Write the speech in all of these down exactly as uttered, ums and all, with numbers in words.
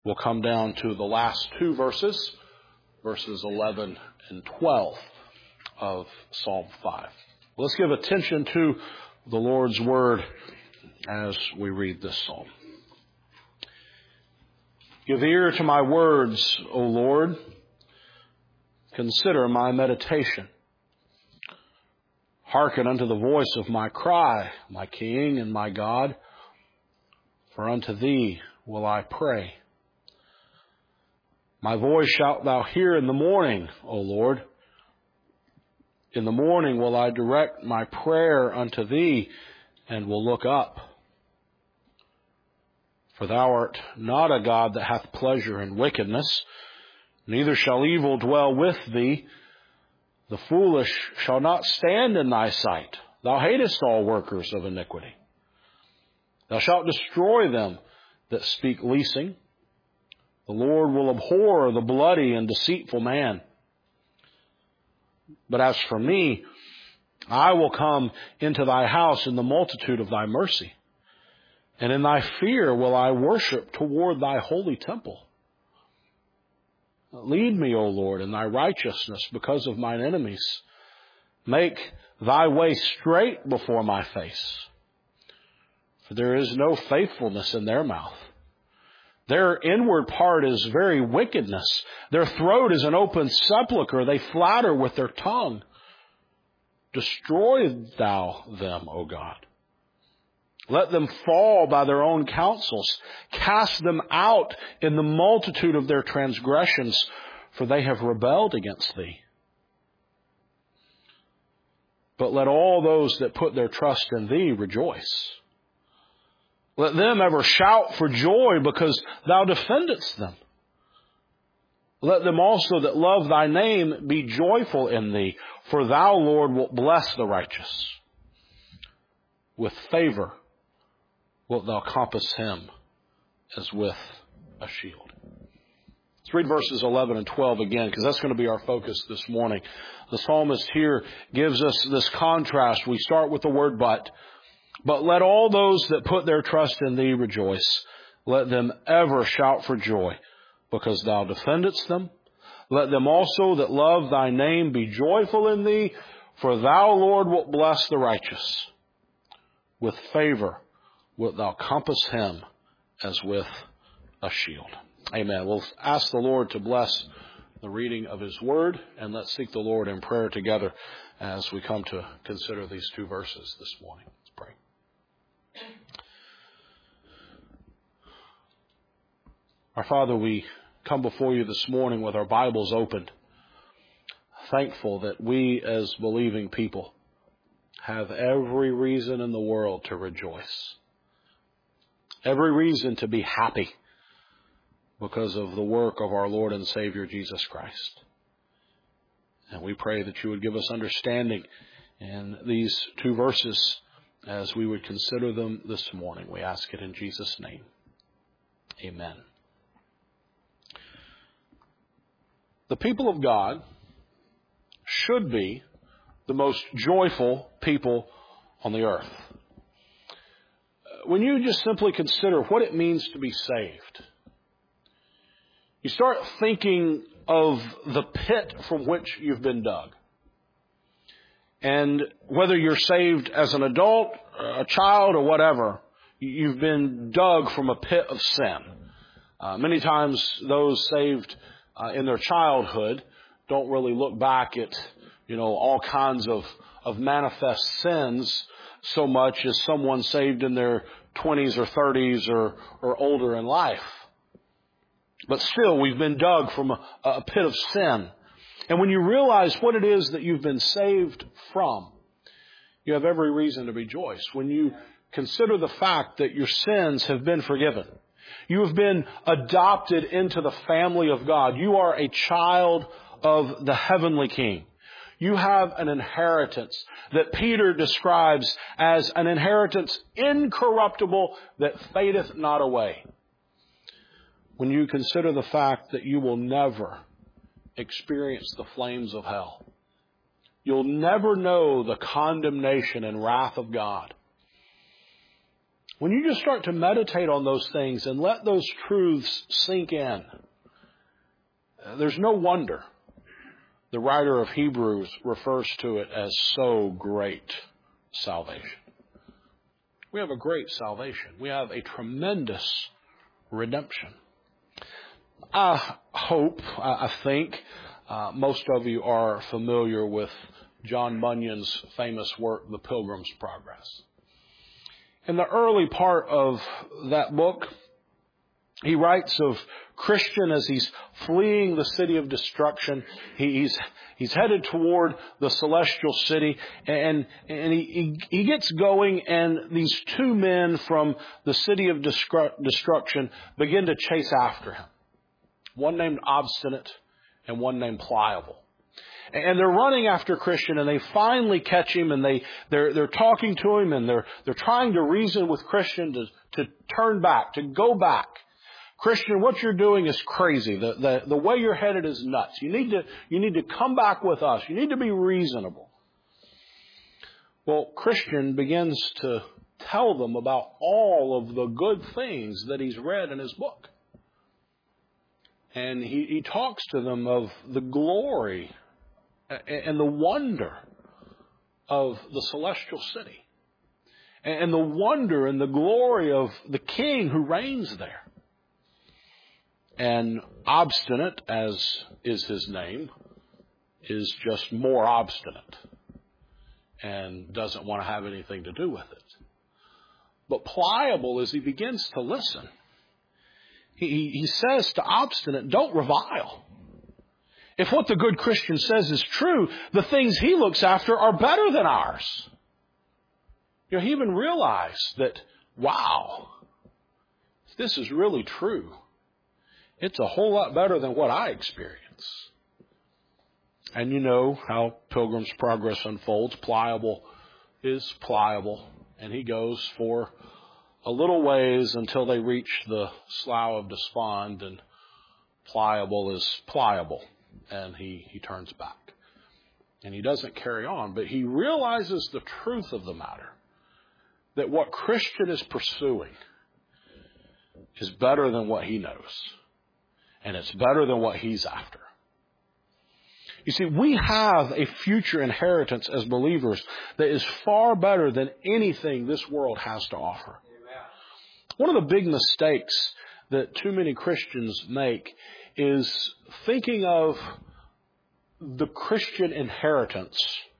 We'll come down to the last two verses, verses eleven and twelve of Psalm five. Let's give attention to the Lord's Word as we read this psalm. Give ear to my words, O Lord. Consider my meditation. Hearken unto the voice of my cry, my King and my God. For unto thee will I pray. My voice shalt thou hear in the morning, O Lord. In the morning will I direct my prayer unto thee, and will look up. For thou art not a God that hath pleasure in wickedness, neither shall evil dwell with thee. The foolish shall not stand in thy sight. Thou hatest all workers of iniquity. Thou shalt destroy them that speak leasing. The Lord will abhor the bloody and deceitful man. But as for me, I will come into thy house in the multitude of thy mercy. And in thy fear will I worship toward thy holy temple. Lead me, O Lord, in thy righteousness because of mine enemies. Make thy way straight before my face. For there is no faithfulness in their mouth. Their inward part is very wickedness. Their throat is an open sepulchre. They flatter with their tongue. Destroy thou them, O God. Let them fall by their own counsels. Cast them out in the multitude of their transgressions, for they have rebelled against thee. But let all those that put their trust in thee rejoice. Let them ever shout for joy because thou defendest them. Let them also that love thy name be joyful in thee, for thou, Lord, wilt bless the righteous. With favor wilt thou compass him as with a shield. Let's read verses eleven and twelve again, because that's going to be our focus this morning. The psalmist here gives us this contrast. We start with the word but. But let all those that put their trust in thee rejoice. Let them ever shout for joy, because thou defendest them. Let them also that love thy name be joyful in thee, for thou, Lord, wilt bless the righteous. With favor wilt thou compass him as with a shield. Amen. We'll ask the Lord to bless the reading of his word, and let's seek the Lord in prayer together as we come to consider these two verses this morning. Let's pray. Our Father, we come before you this morning with our Bibles opened, thankful that we as believing people have every reason in the world to rejoice, every reason to be happy because of the work of our Lord and Savior Jesus Christ. And we pray that you would give us understanding in these two verses as we would consider them this morning. We ask it in Jesus' name. Amen. The people of God should be the most joyful people on the earth. When you just simply consider what it means to be saved, you start thinking of the pit from which you've been dug. And whether you're saved as an adult, a child, or whatever, you've been dug from a pit of sin. Uh, many times those saved uh, in their childhood don't really look back at, you know, all kinds of, of manifest sins so much as someone saved in their twenties or thirties or, or older in life. But still, we've been dug from a, a pit of sin. And when you realize what it is that you've been saved from, you have every reason to rejoice. When you consider the fact that your sins have been forgiven, you have been adopted into the family of God. You are a child of the heavenly King. You have an inheritance that Peter describes as an inheritance incorruptible that fadeth not away. When you consider the fact that you will never experience the flames of hell, you'll never know the condemnation and wrath of God. when you just start to meditate on those things and let those truths sink in, there's no wonder the writer of Hebrews refers to it as so great salvation. We have a great salvation. We have a tremendous redemption. I hope, I think, uh, most of you are familiar with John Bunyan's famous work, The Pilgrim's Progress. In the early part of that book, he writes of Christian as he's fleeing the city of destruction. He's he's headed toward the celestial city, and and he he, he gets going, and these two men from the city of destruction begin to chase after him. One named Obstinate and one named Pliable. And they're running after Christian, and they finally catch him, and they, they're, they're talking to him, and they're, they're trying to reason with Christian to, to turn back, to go back. Christian, what you're doing is crazy. The, the, the way you're headed is nuts. You need to, you need to come back with us. You need to be reasonable. Well, Christian begins to tell them about all of the good things that he's read in his book. And he, he talks to them of the glory and the wonder of the celestial city, and the wonder and the glory of the King who reigns there. And Obstinate, as is his name, is just more obstinate and doesn't want to have anything to do with it. But Pliable, as he begins to listen, he, he says to Obstinate, don't revile. If what the good Christian says is true, the things he looks after are better than ours. You know, he even realized that, wow, if this is really true, it's a whole lot better than what I experience. And you know how Pilgrim's Progress unfolds. Pliable is pliable, and he goes for a little ways until they reach the Slough of Despond, and Pliable is pliable. And he, he turns back. And he doesn't carry on. But he realizes the truth of the matter. That what Christian is pursuing is better than what he knows. And it's better than what he's after. You see, we have a future inheritance as believers that is far better than anything this world has to offer. One of the big mistakes that too many Christians make is thinking of the Christian inheritance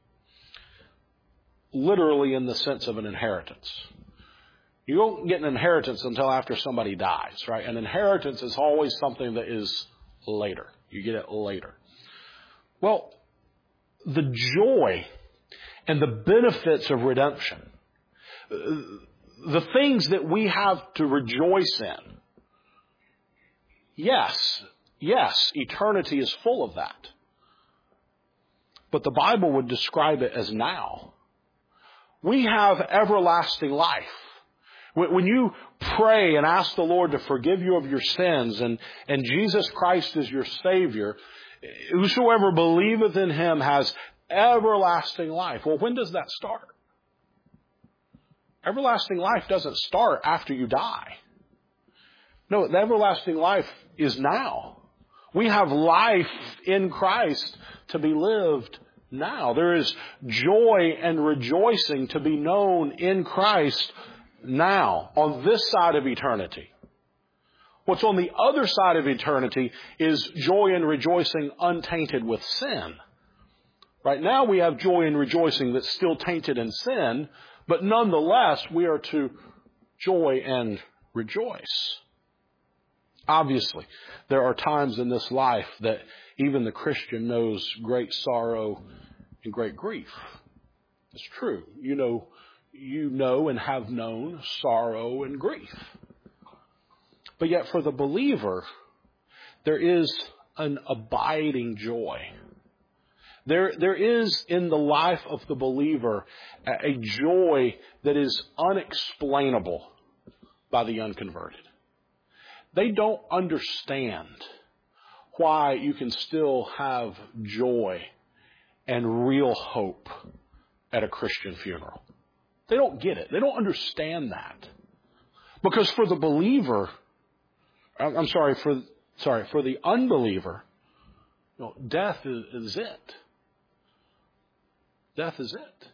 literally in the sense of an inheritance. You don't get an inheritance until after somebody dies, right? An inheritance is always something that is later. You get it later. Well, the joy and the benefits of redemption, the things that we have to rejoice in, yes, Yes, eternity is full of that. But the Bible would describe it as now. We have everlasting life. When you pray and ask the Lord to forgive you of your sins, and, and Jesus Christ is your Savior, whosoever believeth in him has everlasting life. Well, when does that start? Everlasting life doesn't start after you die. No, the everlasting life is now. We have life in Christ to be lived now. There is joy and rejoicing to be known in Christ now, on this side of eternity. What's on the other side of eternity is joy and rejoicing untainted with sin. Right now we have joy and rejoicing that's still tainted in sin, but nonetheless we are to joy and rejoice. Obviously, there are times in this life that even the Christian knows great sorrow and great grief. It's true. You know, you know and have known sorrow and grief. But yet for the believer, there is an abiding joy. There, there is in the life of the believer a, a joy that is unexplainable by the unconverted. They don't understand why you can still have joy and real hope at a Christian funeral. They don't get it. They don't understand that. Because for the believer, I'm sorry, for sorry, for the unbeliever, you know, death is, is it. Death is it.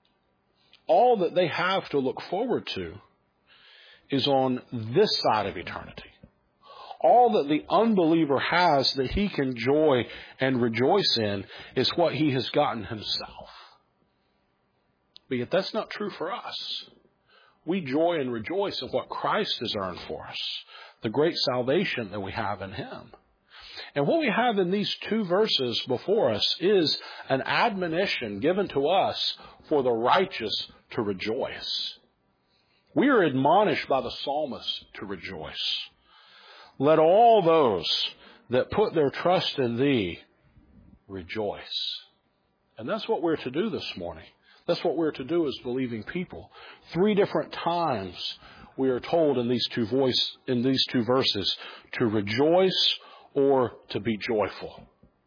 All that they have to look forward to is on this side of eternity. All that the unbeliever has that he can enjoy and rejoice in is what he has gotten himself. But yet that's not true for us. We joy and rejoice in what Christ has earned for us, the great salvation that we have in Him. And what we have in these two verses before us is an admonition given to us for the righteous to rejoice. We are admonished by the psalmist to rejoice. Let all those that put their trust in Thee rejoice. And that's what we're to do this morning. That's what we're to do as believing people. Three different times we are told in these two voice in these two verses to rejoice or to be joyful.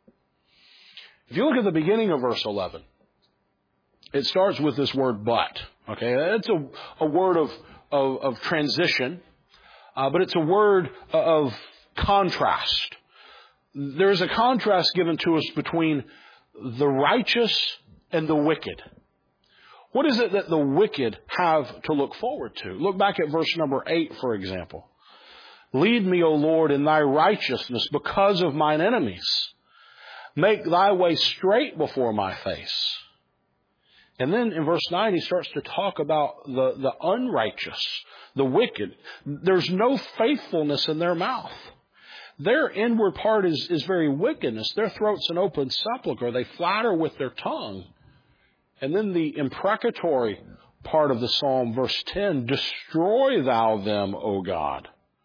If you look at the beginning of verse eleven, it starts with this word but. Okay, it's a, a word of, of, of transition, uh, but it's a word of contrast. There's a contrast given to us between the righteous and the wicked. What is it that the wicked have to look forward to? Look back at verse number eight, for example. Lead me, O Lord, in thy righteousness because of mine enemies. Make thy way straight before my face. And then in verse nine, he starts to talk about the, the unrighteous, the wicked. There's no faithfulness in their mouth. Their inward part is, is very wickedness. Their throat's an open sepulchre. They flatter with their tongue. And then the imprecatory part of the psalm, verse ten, destroy thou them, O God.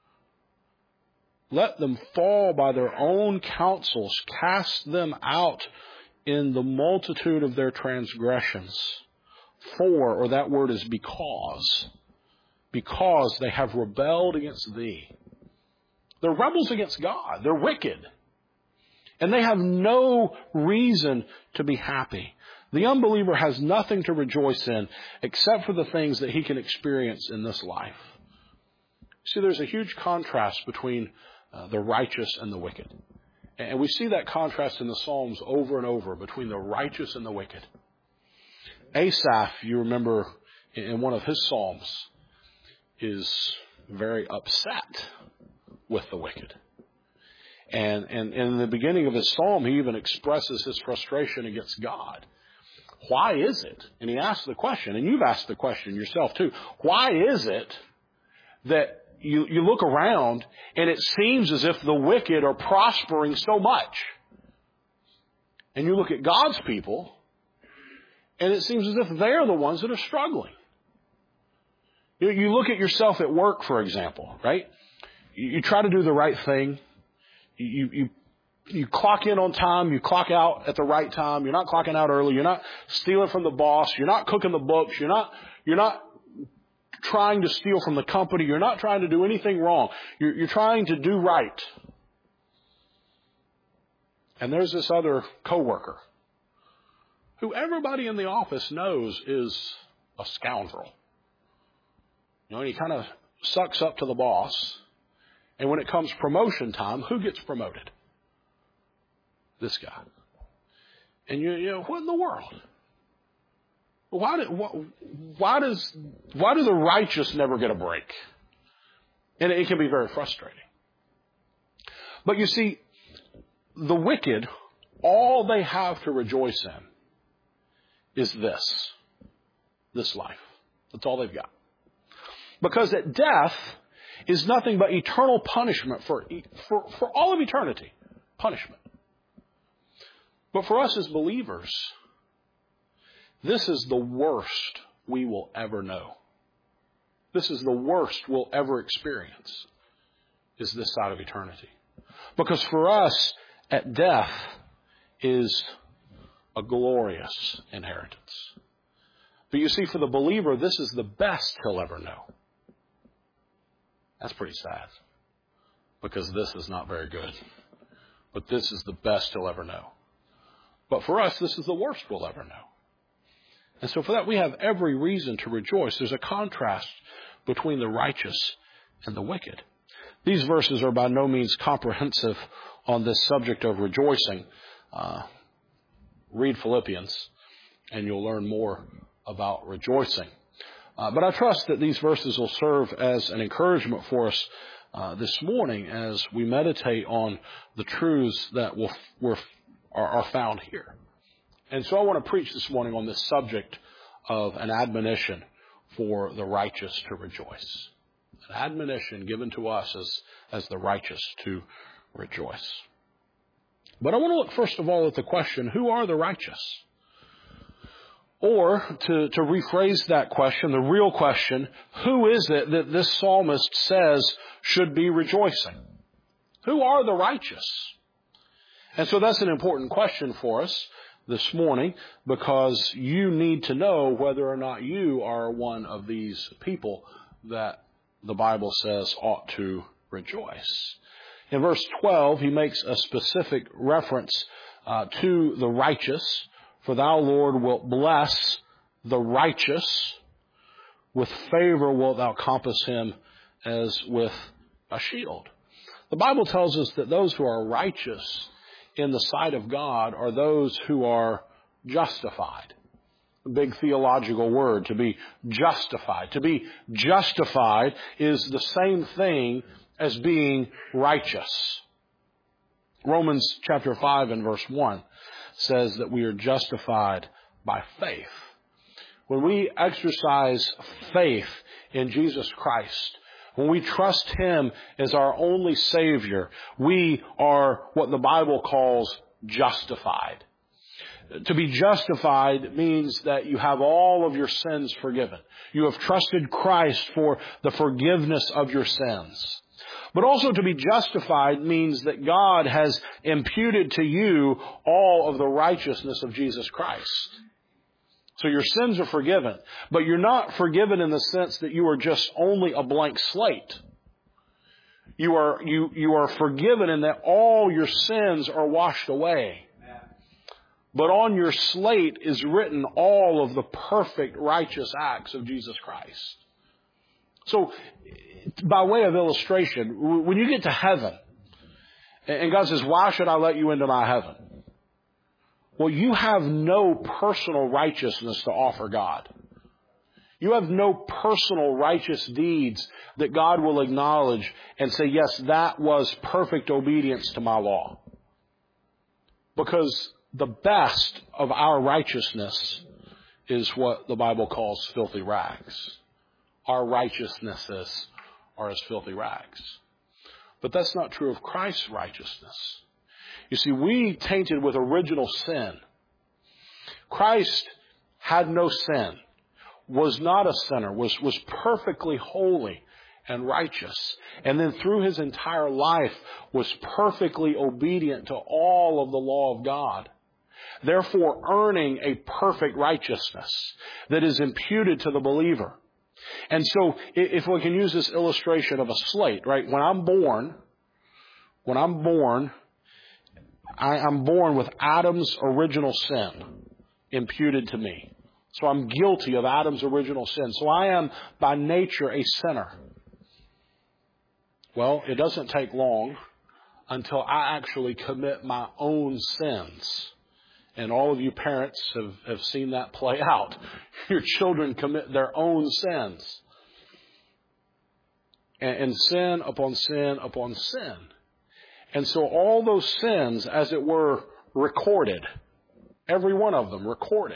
Let them fall by their own counsels. Cast them out in the multitude of their transgressions. For, or that word is because. Because they have rebelled against Thee. They're rebels against God. They're wicked. And they have no reason to be happy. The unbeliever has nothing to rejoice in except for the things that he can experience in this life. See, there's a huge contrast between uh, the righteous and the wicked. And we see that contrast in the Psalms over and over between the righteous and the wicked. Asaph, you remember in one of his Psalms, is very upset with the wicked. And, and, and in the beginning of his Psalm, he even expresses his frustration against God. Why is it? And he asks the question, and you've asked the question yourself too. Why is it that you, you look around and it seems as if the wicked are prospering so much? And you look at God's people and it seems as if they're the ones that are struggling. You, you look at yourself at work, for example, right? You, you try to do the right thing. You, you You clock in on time. You clock out at the right time. You're not clocking out early. You're not stealing from the boss. You're not cooking the books. You're not, you're not trying to steal from the company. You're not trying to do anything wrong. You're, you're trying to do right. And there's this other coworker who everybody in the office knows is a scoundrel. You know, and he kind of sucks up to the boss. And when it comes promotion time, who gets promoted? This guy. And you, you know, what in the world? Why, do, why, why does why do the righteous never get a break? And it can be very frustrating. But you see, the wicked, all they have to rejoice in is this. This life. That's all they've got. Because that death is nothing but eternal punishment for, for, for all of eternity. Punishment. But for us as believers, this is the worst we will ever know. This is the worst we'll ever experience, is this side of eternity. Because for us, at death is a glorious inheritance. But you see, for the believer, this is the best he'll ever know. That's pretty sad, because this is not very good. But this is the best he'll ever know. But for us, this is the worst we'll ever know. And so for that, we have every reason to rejoice. There's a contrast between the righteous and the wicked. These verses are by no means comprehensive on this subject of rejoicing. Uh, read Philippians, and you'll learn more about rejoicing. Uh, but I trust that these verses will serve as an encouragement for us uh, this morning as we meditate on the truths that will, were, are, are found here. And so I want to preach this morning on this subject of an admonition for the righteous to rejoice. An admonition given to us as, as the righteous to rejoice. But I want to look first of all at the question, who are the righteous? Or, to, to rephrase that question, the real question, who is it that this psalmist says should be rejoicing? Who are the righteous? And so that's an important question for us this morning, because you need to know whether or not you are one of these people that the Bible says ought to rejoice. In verse twelve, he makes a specific reference uh, to the righteous. For thou, Lord, wilt bless the righteous. With favor wilt thou compass him as with a shield. The Bible tells us that those who are righteous in the sight of God are those who are justified. A big theological word, to be justified. To be justified is the same thing as being righteous. Romans chapter five and verse one says that we are justified by faith. When we exercise faith in Jesus Christ, when we trust Him as our only Savior, we are what the Bible calls justified. To be justified means that you have all of your sins forgiven. You have trusted Christ for the forgiveness of your sins. But also to be justified means that God has imputed to you all of the righteousness of Jesus Christ. So your sins are forgiven, but you're not forgiven in the sense that you are just only a blank slate. You are, you, you are forgiven in that all your sins are washed away. But on your slate is written all of the perfect righteous acts of Jesus Christ. So, by way of illustration, when you get to heaven, and God says, why should I let you into my heaven? Well, you have no personal righteousness to offer God. You have no personal righteous deeds that God will acknowledge and say, yes, that was perfect obedience to my law. Because the best of our righteousness is what the Bible calls filthy rags. Our righteousnesses are as filthy rags. But that's not true of Christ's righteousness. You see, we tainted with original sin. Christ had no sin, was not a sinner, was, was perfectly holy and righteous. And then through His entire life was perfectly obedient to all of the law of God. Therefore earning a perfect righteousness that is imputed to the believer. And so if we can use this illustration of a slate, right? When I'm born, when I'm born, I, I'm born with Adam's original sin imputed to me. So I'm guilty of Adam's original sin. So I am by nature a sinner. Well, it doesn't take long until I actually commit my own sins. And all of you parents have, have seen that play out. Your children commit their own sins. And, and sin upon sin upon sin. And so all those sins, as it were, recorded. Every one of them recorded.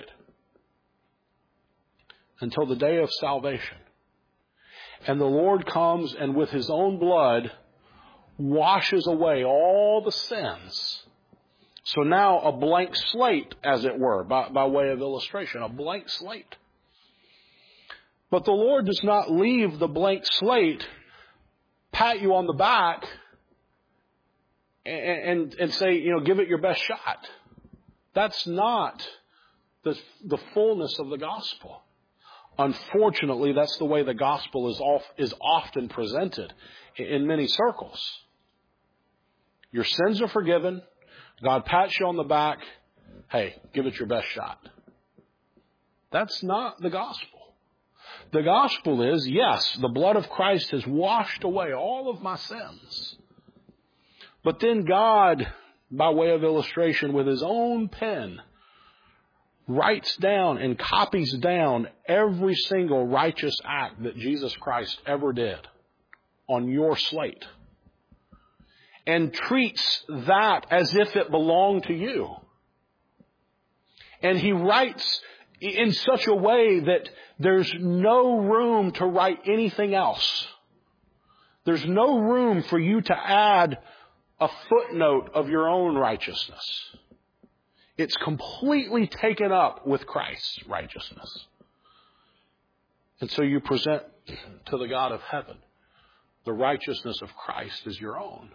Until the day of salvation. And the Lord comes and with His own blood washes away all the sins. So now a blank slate, as it were, by, by way of illustration, a blank slate. But the Lord does not leave the blank slate, pat you on the back, and, and, and say, you know, give it your best shot. That's not the, the fullness of the gospel. Unfortunately, that's the way the gospel is, off, is often presented in many circles. Your sins are forgiven. God pats you on the back. Hey, give it your best shot. That's not the gospel. the gospel is, yes, the blood of Christ has washed away all of my sins. But then God, by way of illustration, with his own pen, writes down and copies down every single righteous act that Jesus Christ ever did on your slate, and treats that as if it belonged to you. And he writes in such a way that there's no room to write anything else. There's no room for you to add a footnote of your own righteousness. It's completely taken up with Christ's righteousness. And so you present to the God of heaven the righteousness of Christ as your own.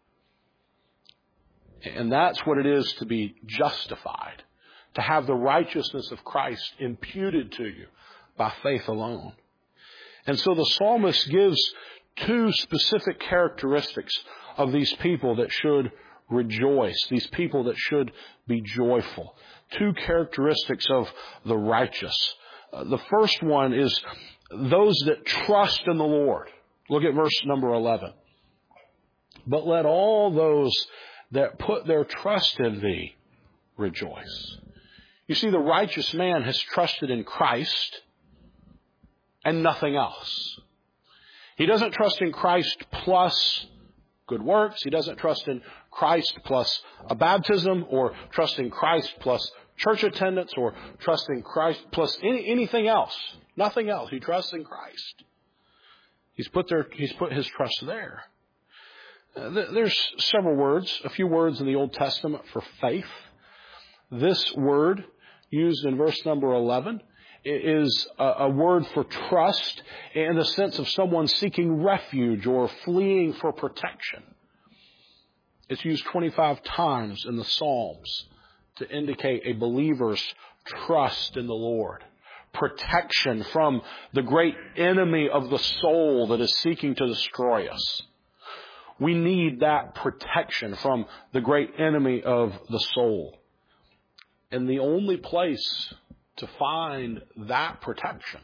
And that's what it is to be justified, to have the righteousness of Christ imputed to you by faith alone. And so the psalmist gives two specific characteristics of these people that should rejoice, these people that should be joyful. Two characteristics of the righteous. Uh, the first one is those that trust in the Lord. Look at verse number eleven. But let all those that put their trust in thee rejoice. You see, the righteous man has trusted in Christ and nothing else. He doesn't trust in Christ plus good works. He doesn't trust in Christ plus a baptism, or trust in Christ plus church attendance, or trust in Christ plus any, anything else. Nothing else. He trusts in Christ. He's put their, he's put his trust there. Uh, th- there's several words, a few words in the Old Testament for faith. This word used in verse number eleven is a, a word for trust in the sense of someone seeking refuge or fleeing for protection. It's used twenty-five times in the Psalms to indicate a believer's trust in the Lord. Protection from the great enemy of the soul that is seeking to destroy us. We need that protection from the great enemy of the soul. And the only place to find that protection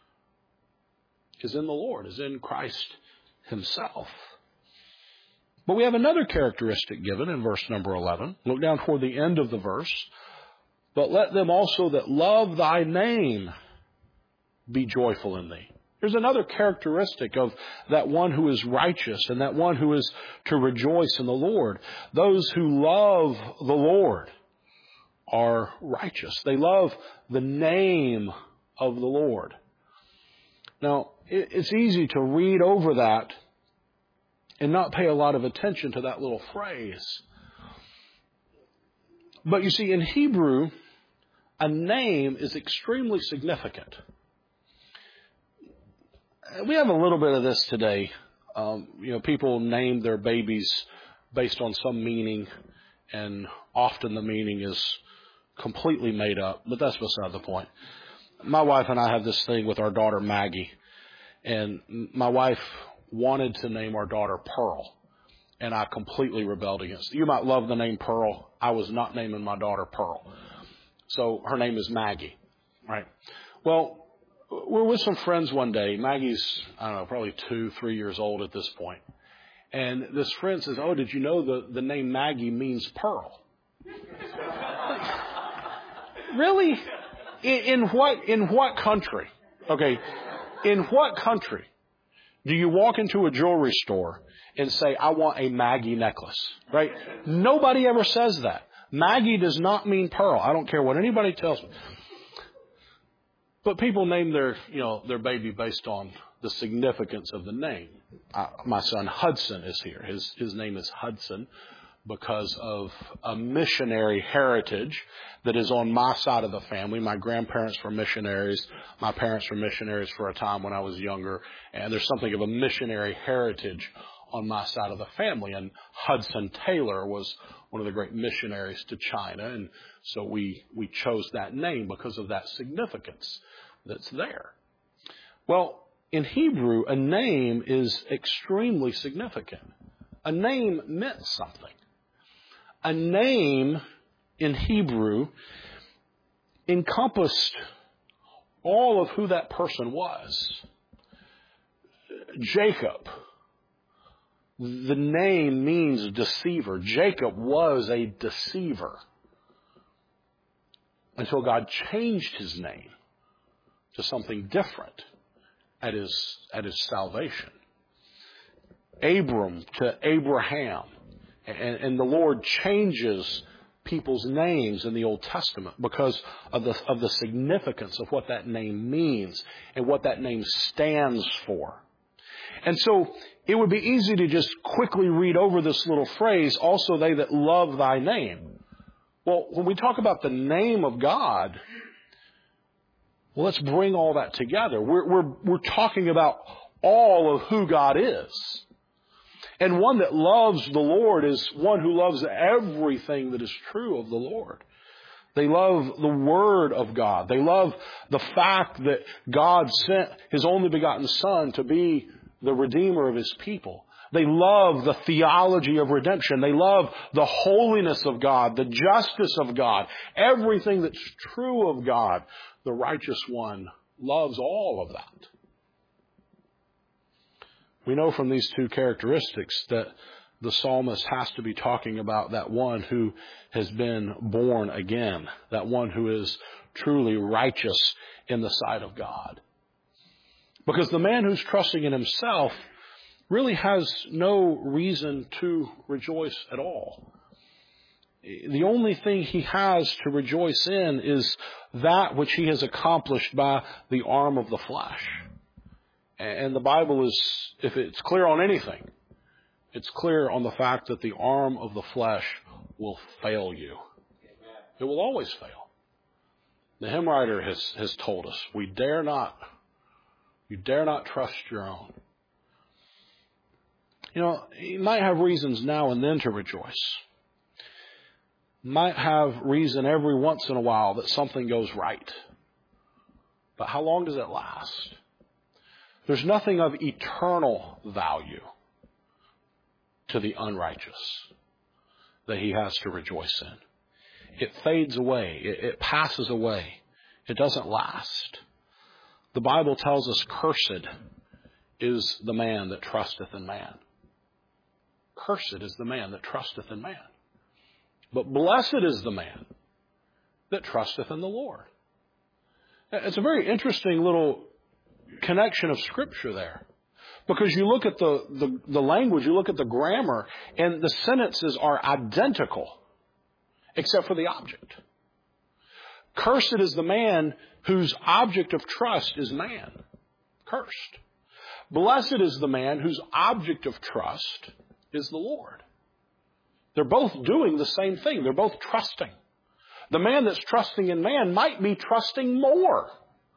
is in the Lord, is in Christ himself. But we have another characteristic given in verse number eleven. Look down toward the end of the verse. But let them also that love thy name be joyful in thee. Here's another characteristic of that one who is righteous and that one who is to rejoice in the Lord. Those who love the Lord are righteous. They love the name of the Lord. Now, it's easy to read over that and not pay a lot of attention to that little phrase. But you see, in Hebrew, a name is extremely significant. We have a little bit of this today. Um, you know, people name their babies based on some meaning, and often the meaning is completely made up, but that's beside the point. My wife and I have this thing with our daughter Maggie, and my wife wanted to name our daughter Pearl, and I completely rebelled against it. You might love the name Pearl. I was not naming my daughter Pearl. So her name is Maggie, right? Well, we're with some friends one day. Maggie's, I don't know, probably two, three years old at this point. And this friend says, oh, did you know the, the name Maggie means pearl? Really? In, in what, in what country? Okay. In what country do you walk into a jewelry store and say, I want a Maggie necklace, right? Nobody ever says that. Maggie does not mean pearl. I don't care what anybody tells me. But people name their, you know, their baby based on the significance of the name. Uh, my son Hudson is here. His, his name is Hudson because of a missionary heritage that is on my side of the family. My grandparents were missionaries. My parents were missionaries for a time when I was younger. And there's something of a missionary heritage on my side of the family. And Hudson Taylor was one of the great missionaries to China. And so we, we chose that name because of that significance that's there. Well, in Hebrew, a name is extremely significant. A name meant something. A name in Hebrew encompassed all of who that person was. Jacob. The name means deceiver. Jacob was a deceiver until God changed his name to something different at his, at his salvation. Abram to Abraham. And, and the Lord changes people's names in the Old Testament because of the, of the significance of what that name means and what that name stands for. And so it would be easy to just quickly read over this little phrase, also they that love thy name. Well, when we talk about the name of God, well, let's bring all that together. We're, we're, we're talking about all of who God is. And one that loves the Lord is one who loves everything that is true of the Lord. They love the Word of God. They love the fact that God sent His only begotten Son to be the Redeemer of His people. They love the theology of redemption. They love the holiness of God, the justice of God, everything that's true of God. The righteous one loves all of that. We know from these two characteristics that the psalmist has to be talking about that one who has been born again, that one who is truly righteous in the sight of God. Because the man who's trusting in himself really has no reason to rejoice at all. The only thing he has to rejoice in is that which he has accomplished by the arm of the flesh. And the Bible is, if it's clear on anything, it's clear on the fact that the arm of the flesh will fail you. It will always fail. The hymn writer has, has told us, we dare not, you dare not trust your own. You know, you might have reasons now and then to rejoice. Might have reason every once in a while that something goes right. But how long does it last? There's nothing of eternal value to the unrighteous that he has to rejoice in. It fades away. It, it passes away. It doesn't last. The Bible tells us, cursed is the man that trusteth in man. Cursed is the man that trusteth in man. But blessed is the man that trusteth in the Lord. It's a very interesting little connection of Scripture there. Because you look at the, the, the language, you look at the grammar, and the sentences are identical, except for the object. Cursed is the man whose object of trust is man. Cursed. Blessed is the man whose object of trust is the Lord. They're both doing the same thing. They're both trusting. The man that's trusting in man might be trusting more.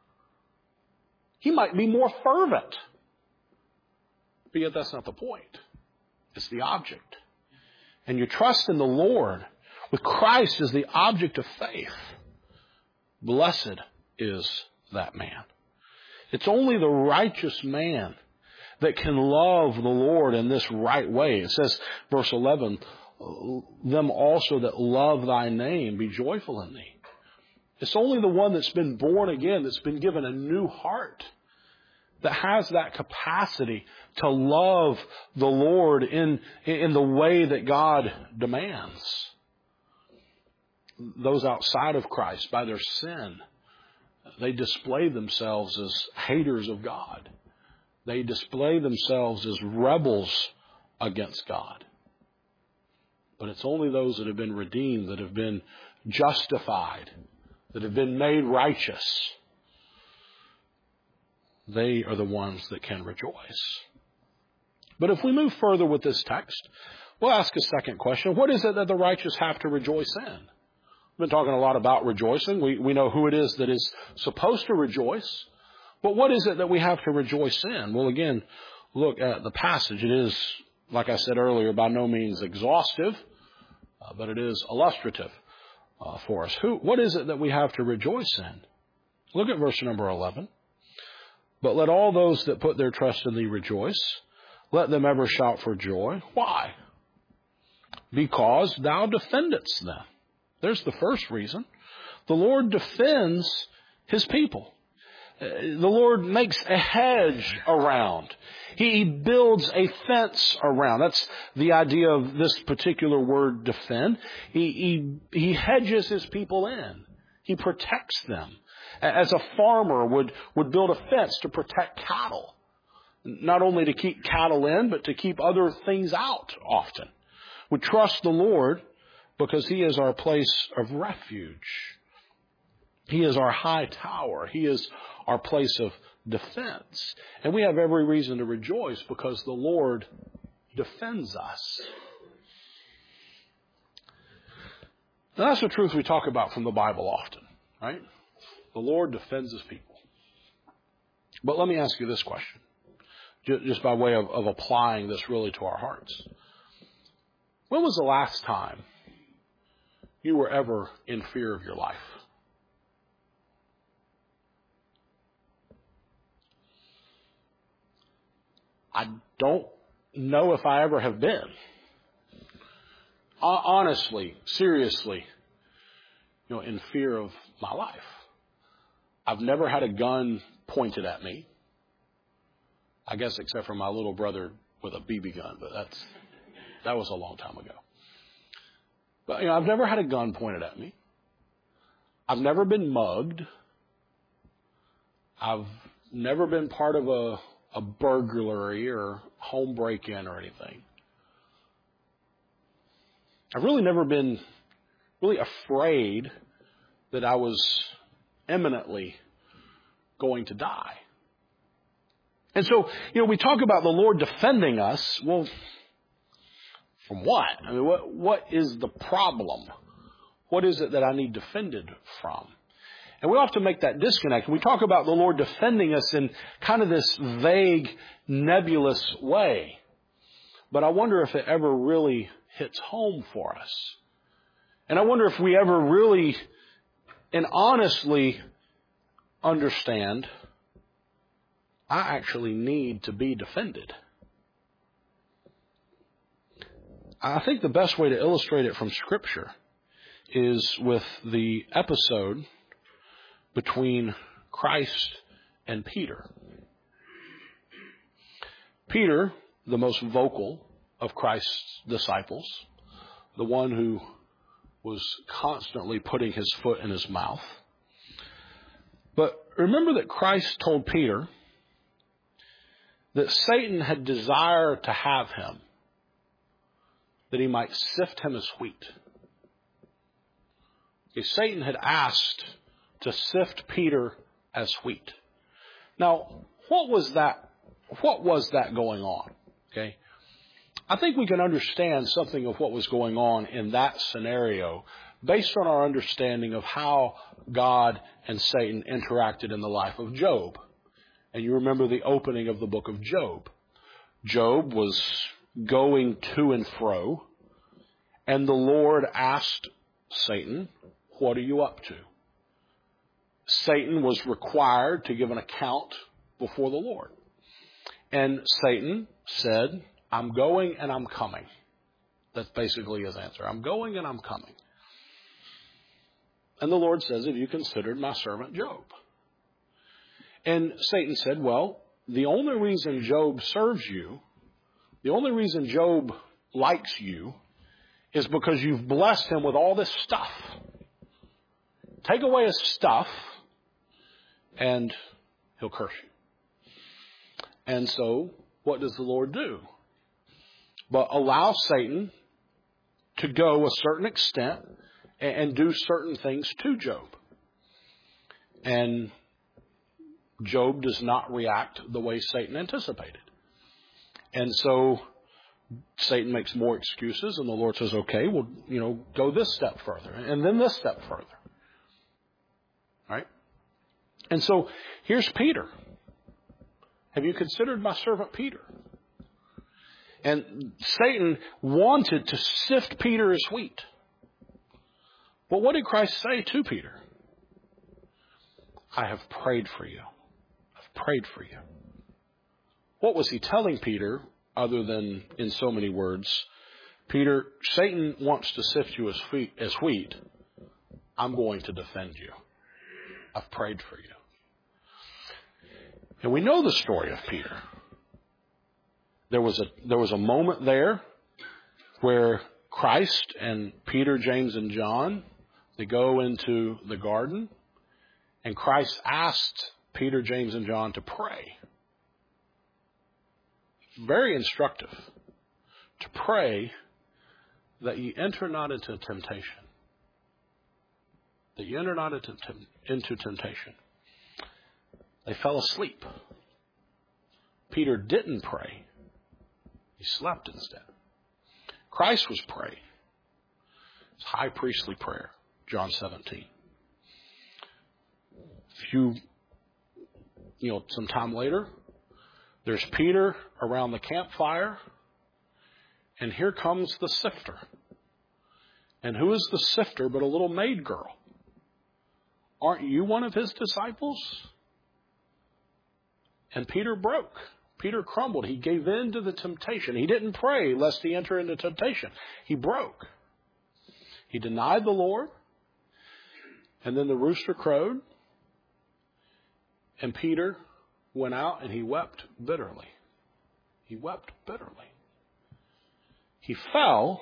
He might be more fervent. But yet that's not the point. It's the object. And you trust in the Lord with Christ as the object of faith. Blessed is that man. It's only the righteous man that can love the Lord in this right way. It says, verse eleven, them also that love thy name be joyful in thee. It's only the one that's been born again, that's been given a new heart, that has that capacity to love the Lord in, in the way that God demands. Those outside of Christ, by their sin, they display themselves as haters of God. They display themselves as rebels against God. But it's only those that have been redeemed, that have been justified, that have been made righteous. They are the ones that can rejoice. But if we move further with this text, we'll ask a second question. What is it that the righteous have to rejoice in? We've been talking a lot about rejoicing. We, we know who it is that is supposed to rejoice. But what is it that we have to rejoice in? Well, again, look at the passage. It is, like I said earlier, by no means exhaustive, uh, but it is illustrative uh, for us. Who? What is it that we have to rejoice in? Look at verse number eleven. But let all those that put their trust in thee rejoice. Let them ever shout for joy. Why? Because thou defendest them. There's the first reason. The Lord defends his people. The Lord makes a hedge around. He builds a fence around. That's the idea of this particular word, defend. He, he, he hedges his people in. He protects them. As a farmer would, would build a fence to protect cattle. Not only to keep cattle in, but to keep other things out often. We trust the Lord because He is our place of refuge. He is our high tower. He is our place of defense. And we have every reason to rejoice because the Lord defends us. Now, that's the truth we talk about from the Bible often, right? The Lord defends His people. But let me ask you this question, just by way of, of applying this really to our hearts. When was the last time you were ever in fear of your life? I don't know if I ever have been. Honestly, seriously, you know, in fear of my life. I've never had a gun pointed at me. I guess except for my little brother with a B B gun, but that's that was a long time ago. But you know, I've never had a gun pointed at me. I've never been mugged. I've never been part of a a burglary or home break-in or anything. I've really never been really afraid that I was imminently going to die. And so, you know, we talk about the Lord defending us. Well, from what? I mean, what, what is the problem? What is it that I need defended from? And we often make that disconnect. We talk about the Lord defending us in kind of this vague, nebulous way. But I wonder if it ever really hits home for us. And I wonder if we ever really and honestly understand, I actually need to be defended. I think the best way to illustrate it from Scripture is with the episode between Christ and Peter. Peter, the most vocal of Christ's disciples, the one who was constantly putting his foot in his mouth. But remember that Christ told Peter that Satan had desired to have him, that he might sift him as wheat. Okay, Satan had asked to sift Peter as wheat. Now, what was that? What was that going on? Okay, I think we can understand something of what was going on in that scenario based on our understanding of how God and Satan interacted in the life of Job. And you remember the opening of the book of Job. Job was going to and fro, and the Lord asked Satan, "What are you up to?" Satan was required to give an account before the Lord. And Satan said, "I'm going and I'm coming." That's basically his answer. I'm going and I'm coming. And the Lord says, "Have you considered my servant Job?" And Satan said, "Well, the only reason Job serves you, the only reason Job likes you, is because you've blessed him with all this stuff. Take away his stuff, and he'll curse you." And so, what does the Lord do? But allow Satan to go a certain extent and do certain things to Job. And Job does not react the way Satan anticipated. And so Satan makes more excuses, and the Lord says, "Okay, well, you know, go this step further, and then this step further." Right? And so here's Peter. "Have you considered my servant Peter?" And Satan wanted to sift Peter as wheat. But what did Christ say to Peter? "I have prayed for you. I've prayed for you." What was he telling Peter other than in so many words? "Peter, Satan wants to sift you as wheat. As wheat. I'm going to defend you. I've prayed for you." And we know the story of Peter. There was a, there was a moment there where Christ and Peter, James, and John, they go into the garden, and Christ asked Peter, James, and John to pray. Very instructive. To pray that ye enter not into temptation. That ye enter not into, into temptation. They fell asleep. Peter didn't pray. He slept instead. Christ was praying. It's high priestly prayer, John seventeen. A few, you know, some time later, there's Peter around the campfire, and here comes the sifter. And who is the sifter but a little maid girl? Aren't you one of his disciples? And Peter broke. Peter crumbled. He gave in to the temptation. He didn't pray lest he enter into temptation. He broke. He denied the Lord. And then the rooster crowed. And Peter went out and he wept bitterly. He wept bitterly. He fell,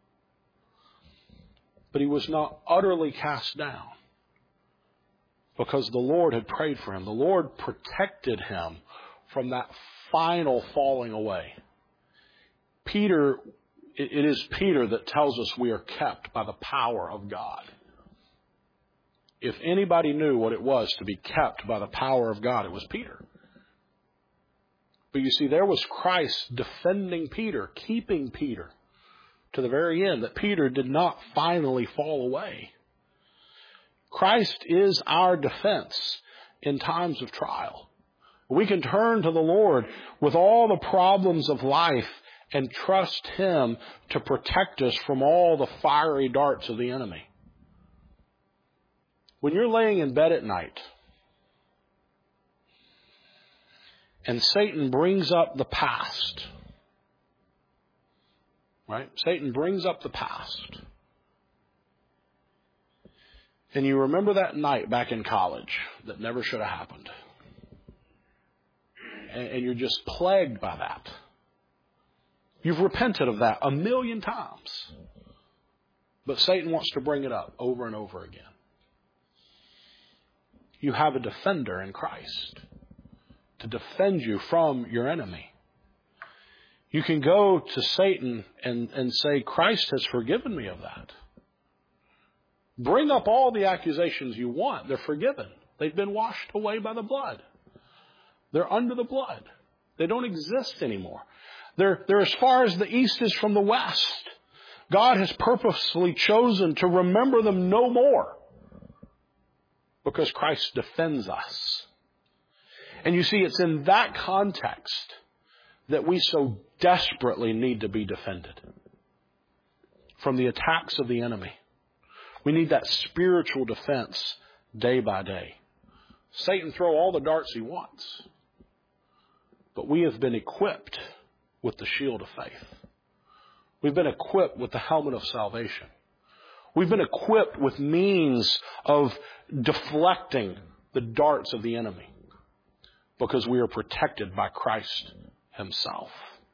but he was not utterly cast down because the Lord had prayed for him. The Lord protected him from that final falling away. Peter, it is Peter that tells us we are kept by the power of God. If anybody knew what it was to be kept by the power of God, it was Peter. But you see, there was Christ defending Peter, keeping Peter to the very end, that Peter did not finally fall away. Christ is our defense in times of trial. We can turn to the Lord with all the problems of life and trust Him to protect us from all the fiery darts of the enemy. When you're laying in bed at night and Satan brings up the past, right? Satan brings up the past. And you remember that night back in college that never should have happened. And you're just plagued by that. You've repented of that a million times. But Satan wants to bring it up over and over again. You have a defender in Christ to defend you from your enemy. You can go to Satan and, and say, Christ has forgiven me of that. Bring up all the accusations you want. They're forgiven. They've been washed away by the blood. They're under the blood. They don't exist anymore. They're, they're as far as the east is from the west. God has purposely chosen to remember them no more because Christ defends us. And you see, it's in that context that we so desperately need to be defended from the attacks of the enemy. We need that spiritual defense day by day. Satan throw all the darts he wants. But we have been equipped with the shield of faith. We've been equipped with the helmet of salvation. We've been equipped with means of deflecting the darts of the enemy because we are protected by Christ Himself.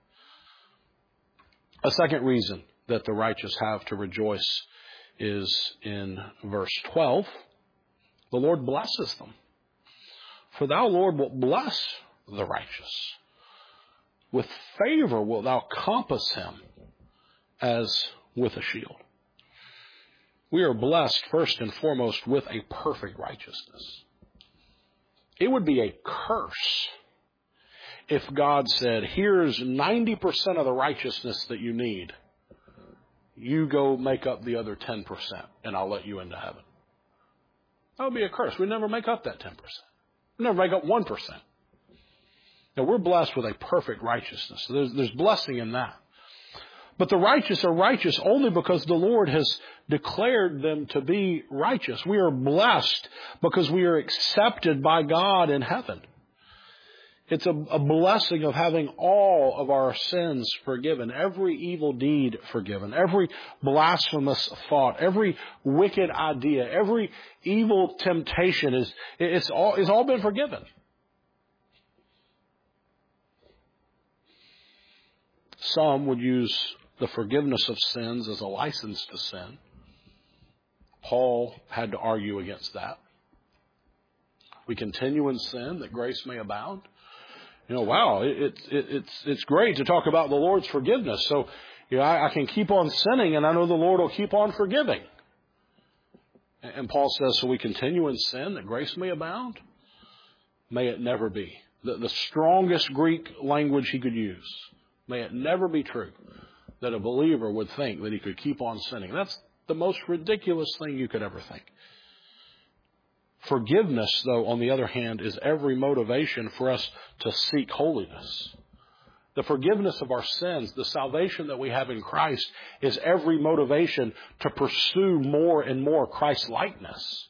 A second reason that the righteous have to rejoice is in verse twelve. The Lord blesses them. For thou, Lord, wilt bless the righteous. With favor wilt thou compass him as with a shield. We are blessed first and foremost with a perfect righteousness. It would be a curse if God said, here's ninety percent of the righteousness that you need. You go make up the other ten percent and I'll let you into heaven. That would be a curse. We never make up that ten percent. We never make up one percent. Now, we're blessed with a perfect righteousness. There's, there's blessing in that. But the righteous are righteous only because the Lord has declared them to be righteous. We are blessed because we are accepted by God in heaven. It's a, a blessing of having all of our sins forgiven, every evil deed forgiven, every blasphemous thought, every wicked idea, every evil temptation is it's all, it's all been forgiven. Some would use the forgiveness of sins as a license to sin. Paul had to argue against that. We continue in sin that grace may abound. You know, wow, it, it, it, it's it's great to talk about the Lord's forgiveness. So, you know, I, I can keep on sinning, and I know the Lord will keep on forgiving. And Paul says, so we continue in sin that grace may abound? May it never be. The, the strongest Greek language he could use. May it never be true that a believer would think that he could keep on sinning. That's the most ridiculous thing you could ever think. Forgiveness, though, on the other hand, is every motivation for us to seek holiness. The forgiveness of our sins, the salvation that we have in Christ, is every motivation to pursue more and more Christ-likeness.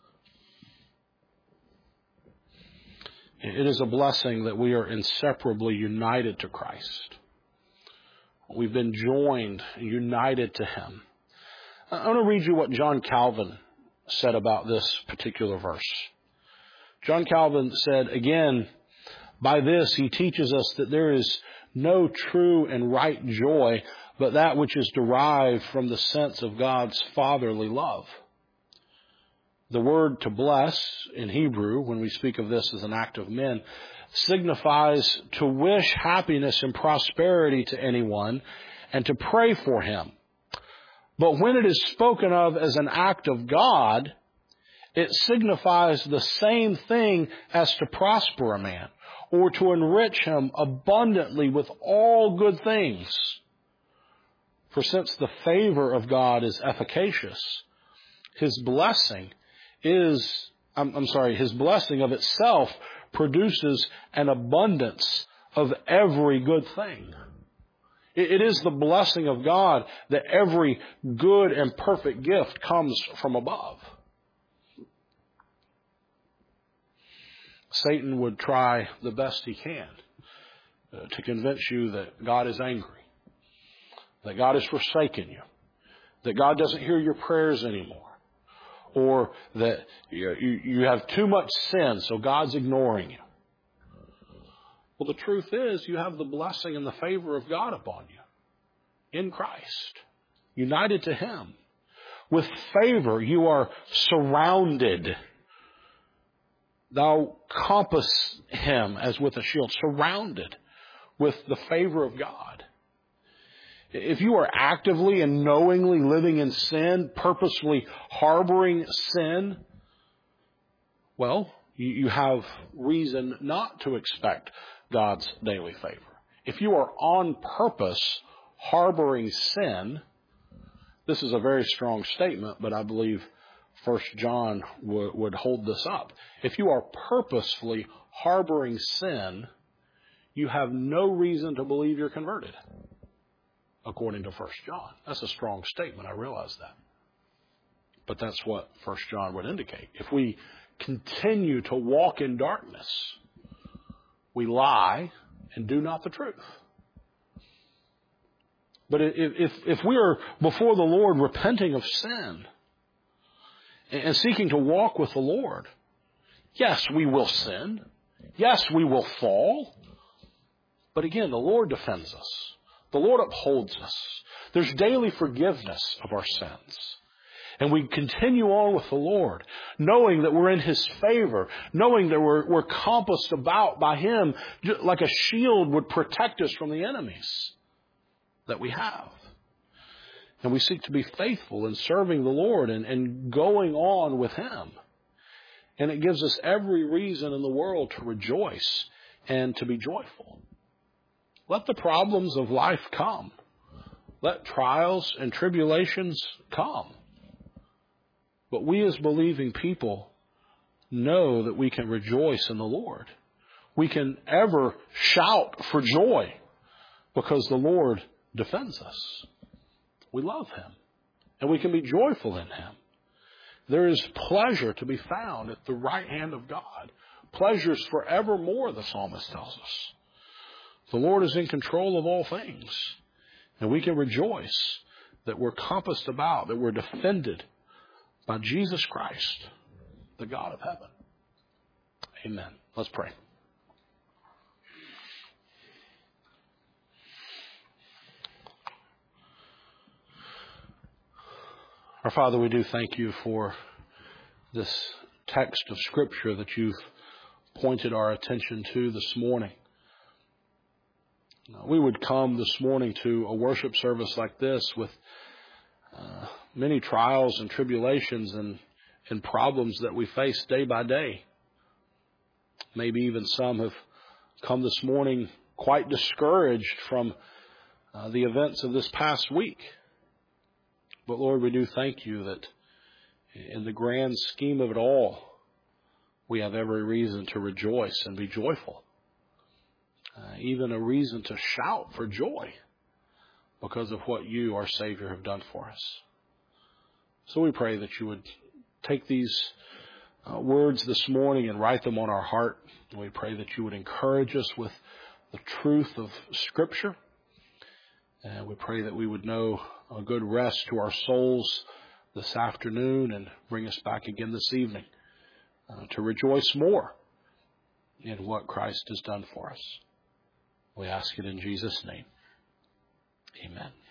It is a blessing that we are inseparably united to Christ. We've been joined, united to Him. I want to read you what John Calvin said about this particular verse. John Calvin said, again, by this he teaches us that there is no true and right joy, but that which is derived from the sense of God's fatherly love. The word to bless in Hebrew, when we speak of this as an act of men, signifies to wish happiness and prosperity to anyone and to pray for him. But when it is spoken of as an act of God, it signifies the same thing as to prosper a man or to enrich him abundantly with all good things. For since the favor of God is efficacious, His blessing is, I'm, I'm sorry, His blessing of itself produces an abundance of every good thing. It is the blessing of God that every good and perfect gift comes from above. Satan would try the best he can uh, to convince you that God is angry, that God has forsaken you, that God doesn't hear your prayers anymore, or that you, you have too much sin, so God's ignoring you. Well, the truth is, you have the blessing and the favor of God upon you in Christ, united to Him. With favor, you are surrounded. Thou compass Him as with a shield, surrounded with the favor of God. If you are actively and knowingly living in sin, purposefully harboring sin, well, you have reason not to expect God's daily favor. If you are on purpose harboring sin, this is a very strong statement, but I believe First John w- would hold this up. If you are purposefully harboring sin, you have no reason to believe you're converted, according to First John. That's a strong statement, I realize that. But that's what First John would indicate. If we continue to walk in darkness, we lie and do not the truth. But if, if, if we are before the Lord repenting of sin and seeking to walk with the Lord, yes, we will sin. Yes, we will fall. But again, the Lord defends us. The Lord upholds us. There's daily forgiveness of our sins. And we continue on with the Lord, knowing that we're in His favor, knowing that we're, we're compassed about by Him like a shield would protect us from the enemies that we have. And we seek to be faithful in serving the Lord and, and going on with Him. And it gives us every reason in the world to rejoice and to be joyful. Let the problems of life come. Let trials and tribulations come. But we as believing people know that we can rejoice in the Lord. We can ever shout for joy because the Lord defends us. We love Him, and we can be joyful in Him. There is pleasure to be found at the right hand of God. Pleasures forevermore, the psalmist tells us. The Lord is in control of all things, and we can rejoice that we're compassed about, that we're defended by Jesus Christ, the God of heaven. Amen. Let's pray. Our Father, we do thank you for this text of Scripture that you've pointed our attention to this morning. We would come this morning to a worship service like this with uh, many trials and tribulations and, and problems that we face day by day. Maybe even some have come this morning quite discouraged from uh, the events of this past week. But Lord, we do thank you that in the grand scheme of it all, we have every reason to rejoice and be joyful. Uh, even a reason to shout for joy because of what you, our Savior, have done for us. So we pray that you would take these uh, words this morning and write them on our heart. And we pray that you would encourage us with the truth of Scripture. And we pray that we would know a good rest to our souls this afternoon and bring us back again this evening uh, to rejoice more in what Christ has done for us. We ask it in Jesus' name. Amen.